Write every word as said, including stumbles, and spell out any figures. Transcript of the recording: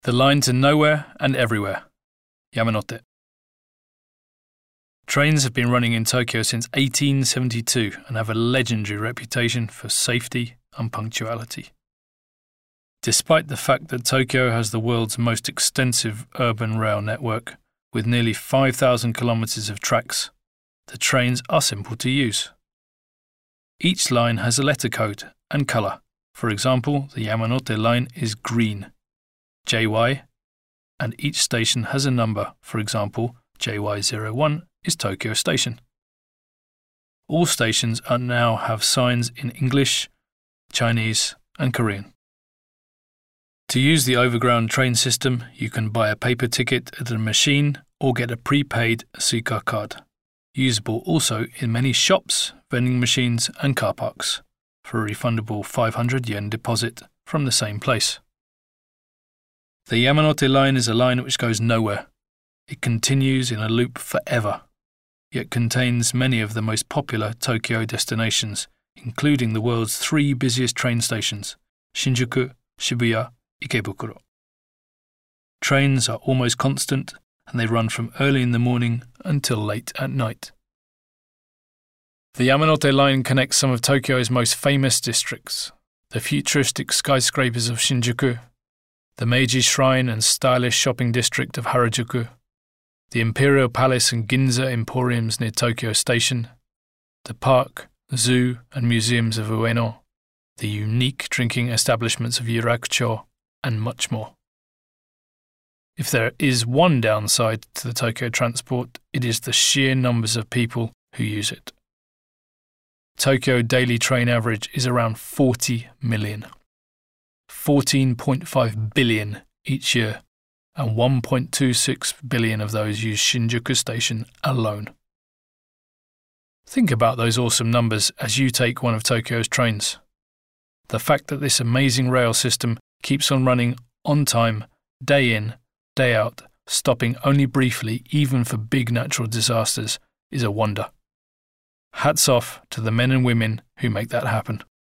The line to nowhere and everywhere. Yamanote. Trains have been running in Tokyo since eighteen seventy-two and have a legendary reputation for safety and punctuality. Despite the fact that Tokyo has the world's most extensive urban rail network, with nearly five thousand kilometers of tracks, the trains are simple to use. Each line has a letter code and color. For example, the Yamanote line is green, J Y, and each station has a number. For example, J Y zero one is Tokyo Station. All stations are now have signs in English, Chinese, and Korean. To use the overground train system, you can buy a paper ticket at a machine or get a prepaid Suica card, usable also in many shops, vending machines, and car parks, for a refundable five hundred yen deposit from the same place. The Yamanote line is a line which goes nowhere. It continues in a loop forever, yet contains many of the most popular Tokyo destinations, including the world's three busiest train stations, Shinjuku, Shibuya, Ikebukuro. Trains are almost constant, and they run from early in the morning until late at night. The Yamanote line connects some of Tokyo's most famous districts, the futuristic skyscrapers of Shinjuku, the Meiji Shrine and stylish shopping district of Harajuku, the Imperial Palace and Ginza Emporiums near Tokyo Station, the park, zoo and museums of Ueno, the unique drinking establishments of Yurakucho, and much more. If there is one downside to the Tokyo transport, it is the sheer numbers of people who use it. Tokyo daily train average is around forty million, fourteen point five billion each year, and one point two six billion of those use Shinjuku Station alone. Think about those awesome numbers as you take one of Tokyo's trains. The fact that this amazing rail system keeps on running on time, day in, day out, stopping only briefly even for big natural disasters, is a wonder. Hats off to the men and women who make that happen.